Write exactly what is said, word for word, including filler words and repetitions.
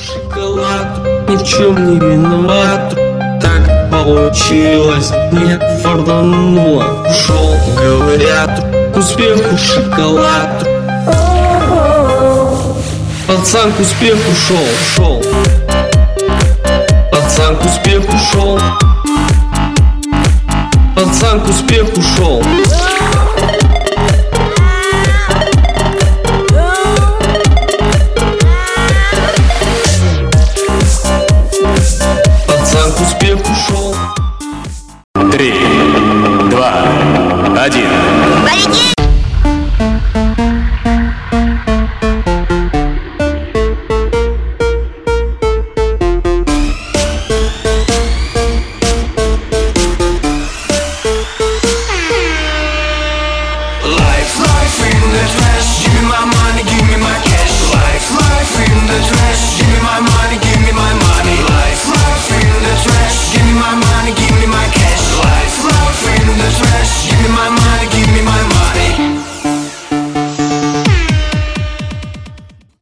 Шоколад ни в чем не виноват. Так получилось, нет, фартануло. Шел, говорят, к успеху шоколад. Пацан к успеху шел, шел. Пацан к успеху шел. Пацан к успеху шел.